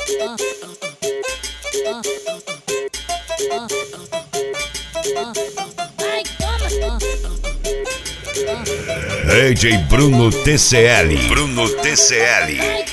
DJ Bruno TCL. Bruno TCL.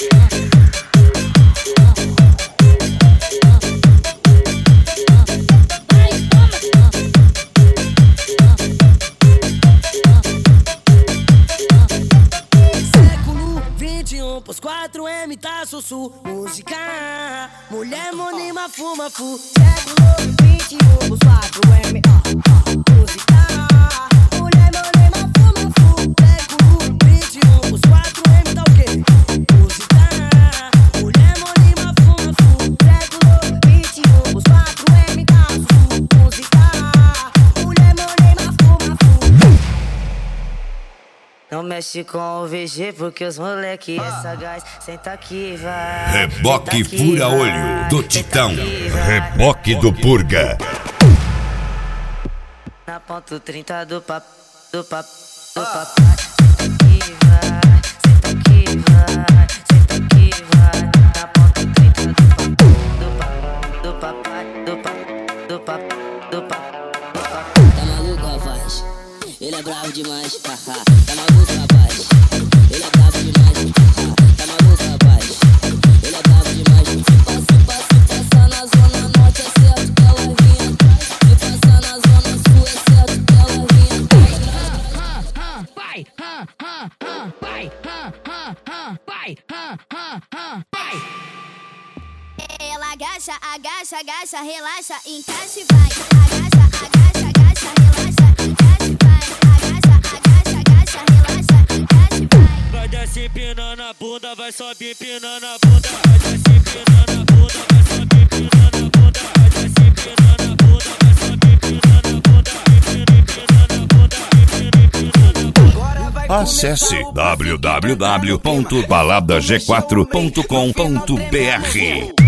Século 21 pros 4M tá sussu. Música, mulher monima fuma fu. Século 21 pros 4M, música. Não mexe com o VG porque os moleque é sagaz. Senta aqui, vai. Reboque fura-olho do Titão. Reboque do Purga. Na ponto 30 do papai. Senta aqui, vai. Senta aqui, vai. Senta aqui, vai. Na ponto 30 do papai. Tá maluco, rapaz? Ele é bravo demais, haha. Tá maluco, rapaz? Ele é bravo demais, haha. Tá maluco, rapaz? Ele é bravo demais. Se passa na zona norte é certo que ela vinha atrás. Se passa na zona sul é certo que ela vinha atrás. Vai, vai. Ela agacha, agacha, agacha, relaxa, encaixa e vai. Agacha, agacha, agacha, relaxa, encaixa e vai. Agacha, agacha, agacha, relaxa, encaixa e vai. Vai descer empinando a bunda, vai subir empinando a bunda. Vai descer empinando a bunda, vai subir empinando a bunda. Vai descer empinando a bunda, vai subir empinando a bunda. Empinando a bunda, empinando a bunda. Acesse www.baladag4.com.br.